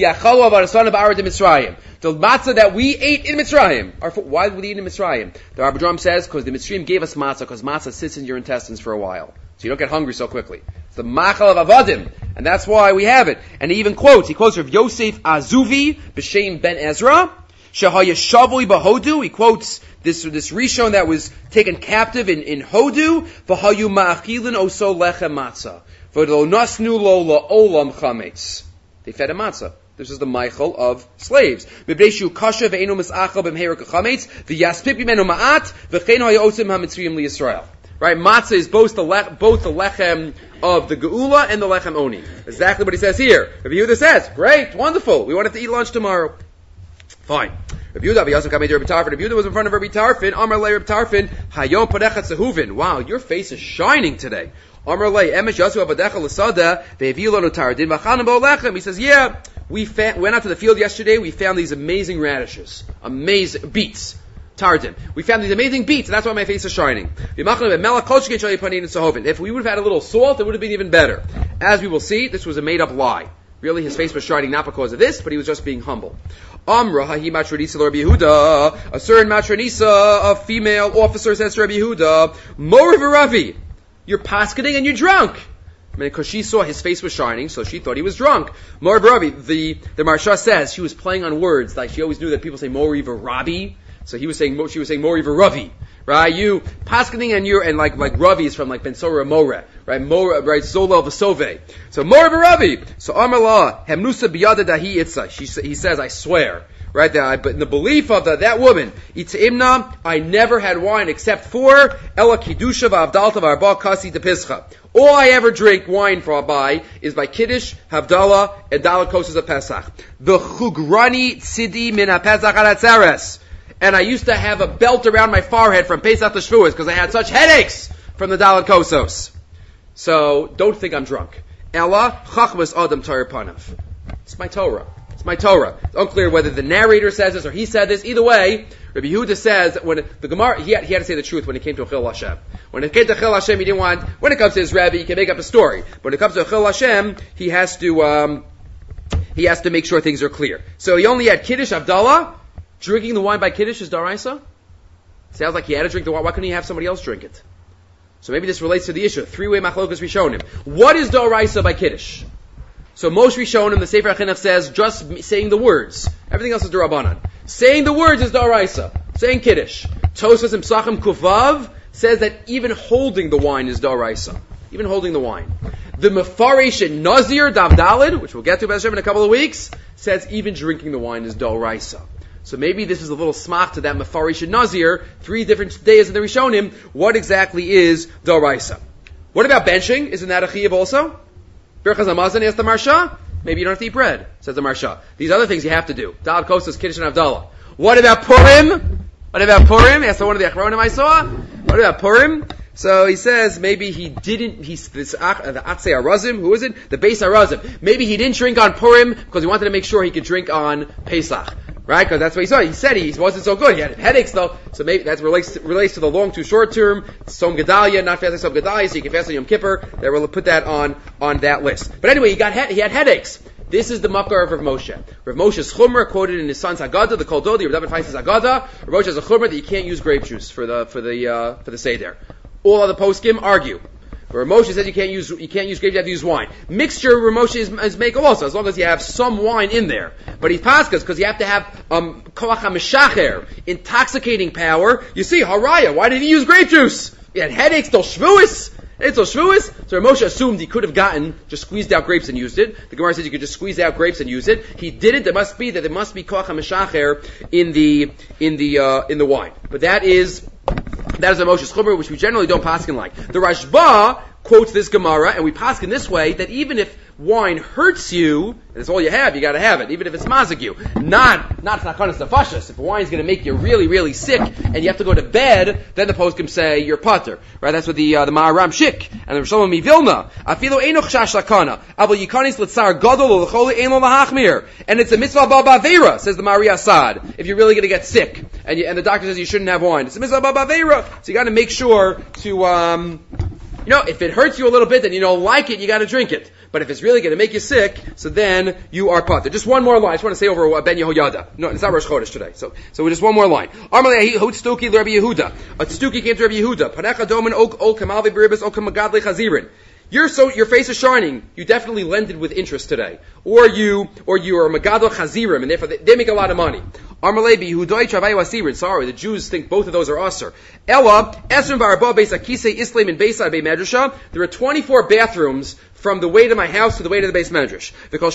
matzah that we ate in Mitzrayim. Why would we eat in Mitzrayim? The Abu Draham says, because the Mitzrayim gave us matzah, because matzah sits in your intestines for a while. So you don't get hungry so quickly. It's the machal of avadim, and that's why we have it. And he quotes Rav Yosef Azuvi b'Shem ben Ezra, shehaya shavui b'Hodu. He quotes this Rishon that was taken captive in Hodu, v'hayu ma'achilin oso lechem matzah, v'lo nasnu lo la'olam chametz. They fed him matzah. This is the Michael of slaves. Mibreshu kasha ve'enu misachal b'mheir chametz v'yaspip b'menu ma'at v'chein haya osim ha'mitzriyim liYisrael. Right, matzah is both the lechem of the geula and the lechem oni. Exactly what he says here. Rabbi Yehuda says, great, wonderful, we want to eat lunch tomorrow. Fine. Rabbi Yehuda was in front of Rabbi Tarfin. Amar le Rabbi Tarfin, hayom padechat sehuvin. Wow, your face is shining today. Amar le emesh yasu avadecha l'sada ve'evilonu taradin v'chanan bo lechem. He says, yeah, we went out to the field yesterday, we found these amazing radishes, amazing beets. Tardim. We found these amazing beets, and that's why my face is shining. If we would have had a little salt, it would have been even better. As we will see, this was a made-up lie. Really, his face was shining not because of this, but he was just being humble. Amra hahi matronisa Rabbi Yehuda. A certain matronisa, a female officer, says to Rabbi Yehuda, Mori v'Ravi, you're paskening and you're drunk. Because she saw his face was shining, so she thought he was drunk. Mori v'Ravi, the Marsha says she was playing on words, like she always knew that people say Mori v'Rabi. So she was saying Mori v'Ravi, right? You paskening and like Ravi is from like Ben Sora More, right? More, right? Zola v'Sove. So Mori v'Ravi. So Amar La Hemnusa biyada dahi itza. He says, I swear. right? But in the belief of that woman, Itzimna, I never had wine except for Ela Kiddusha v'Avdalta v'Arba Kasi de Pischa. All I ever drink wine by is by Kiddush, Havdalah, and Dalet Kosas of Pesach. The Chugrani Tzidi min HaPesach Aratzeres. And I used to have a belt around my forehead from Pesach to Shavuos because I had such headaches from the Dalet Kosos. So, don't think I'm drunk. Ella, Chachmas Adam Torah Panav. It's my Torah. It's my Torah. It's unclear whether the narrator says this or he said this. Either way, Rabbi Yehuda says that when the Gemara, he had to say the truth when it came to Chil Hashem. When it came to Chil Hashem, he didn't want, when it comes to his Rebbe, he can make up a story. But when it comes to Chil Hashem, he has to make sure things are clear. So he only had Kiddush, Avdallah. Drinking the wine by Kiddush is Daraisa? Sounds like he had to drink the wine. Why couldn't he have somebody else drink it? So maybe this relates to the issue. Three-way machlokas Rishonim. What is Daraisa by Kiddush? So most Rishonim, the Sefer HaChinuch says, just saying the words. Everything else is Darabanan. Saying the words is Daraisa. Saying Kiddush. Tosfos and Psachim Kuvav says that even holding the wine is Daraisa. Even holding the wine. The Mefarish and Nazir, Davdalid, which we'll get to in a couple of weeks, says even drinking the wine is Daraisa. So maybe this is a little smach to that Mefarish and Nazir, 3 different days in the Rishonim. What exactly is Daraisa? What about benching? Isn't that a chiyuv also? Birchas Hamazon asks the Marsha. Maybe you don't have to eat bread, says the Marsha. These other things you have to do. Dalet Kosas, Kiddush, and Avdallah. What about Purim? What about Purim? Asked one of the Achronim I saw. What about Purim? So he says maybe he didn't, the Atzei Arazim, who is it? The Beis Arazim. Maybe he didn't drink on Purim because he wanted to make sure he could drink on Pesach. Right? Because that's what he saw. He said he wasn't so good. He had headaches though. So maybe that relates to the long to short term. Som Gedalia, not fasting Som Gedalia, so you can fast on Yom Kippur. They will put that on that list. But anyway, he had headaches. This is the makar of Rav Moshe. Rav Moshe's chumrah quoted in his son's Haggadah, the Kol Dodi, Rav David Feist's Haggadah. Rav Moshe has a chumrah that you can't use grape juice for the Seder. All other poskim argue. But Rav Moshe says you can't use grape juice, you have to use wine. Mixture, Rav Moshe is makel also, as long as you have some wine in there. But he's paskas, because you have to have koach ha-meshacher, intoxicating power. You see, Haraya, why did he use grape juice? He had headaches till Shvuos. So Rav Moshe assumed he could have just squeezed out grapes and used it. The Gemara says you could just squeeze out grapes and use it. He didn't. There must be koach ha-meshacher in the wine. But that is a Moshe's chumrah, which we generally don't paskin like. The Rashba quotes this Gemara, and we paskin this way, that even if wine hurts you, and it's all you have, you gotta have it, even if it's mazig you. Not nakanas nefashos. If wine's gonna make you really, really sick, and you have to go to bed, then the poskim say you're pater. Right? That's what the Maharam Shik, and the Rishon Mivilna, Afilo einoch shash lakana, abel yikanis l'tzar gadol l'choli ein lo lahachmir. And it's a mitzvah ba'avera, says the Mari Asad, if you're really gonna get sick, and the doctor says you shouldn't have wine. It's a mitzvah ba'avera. So you gotta make sure to, if it hurts you a little bit and you don't like it, you gotta drink it. But if it's really going to make you sick, so then you are pater. Just one more line. I just want to say over Ben Yehoyada. No, it's not Rosh Chodesh today. So just one more line. Amalei Hut Stuki Rabbi Yehuda. A Stuki came to Rabbi Yehuda. Panecha domen ol kamalvi beribas ol kamagadli chazirin. Your face is shining. You definitely lended with interest today, or you are magadol chazirim, and therefore they make a lot of money. Amalei Yehudai travayu asirin. Sorry, the Jews think both of those are aser. Ella esrim v'arba beis akisei isleim and beis bei medrasha. There are 24 bathrooms from the way to my house to the way to the base medrash.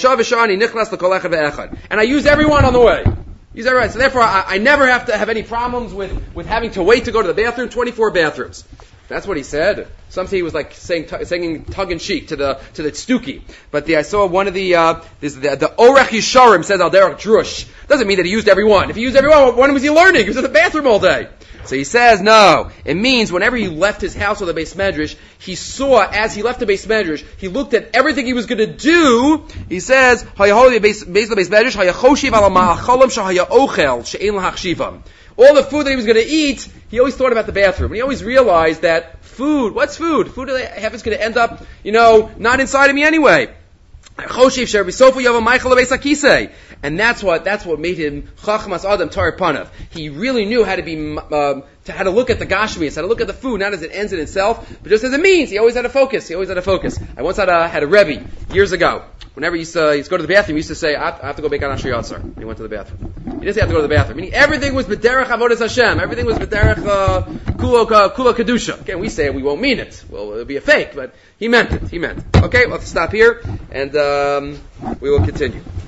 And I use everyone on the way. So therefore, I never have to have any problems with having to wait to go to the bathroom. 24 bathrooms. That's what he said. Some say he was like saying tongue in cheek to the Stuki. But I saw one of the Orech Yisharim says Al Derech Drush. Doesn't mean that he used everyone. If he used everyone, when was he learning? He was in the bathroom all day. So he says, no. It means whenever he left his house or the base medrash, he saw, as he left the base medrash, he looked at everything he was going to do. He says, all the food that he was going to eat, he always thought about the bathroom. And he always realized that food, what's food? Food that I have is going to end up, not inside of me anyway. And that's what made him Chachmas Adam Tar Panav. He really knew how to how to look at the Gashmias, how to look at the food, not as it ends in itself, but just as it means. He always had a focus. I once had a Rebbe years ago. Whenever he used to go to the bathroom, he used to say, I have to go back on Asher Yatzar. And he went to the bathroom. He didn't say I have to go to the bathroom. Meaning everything was B'derech Avodas Hashem. Everything was B'derech Kula Kedusha. Again, we say it, we won't mean it. Well, it'll be a fake, but he meant it. Okay, let's stop here, and we will continue.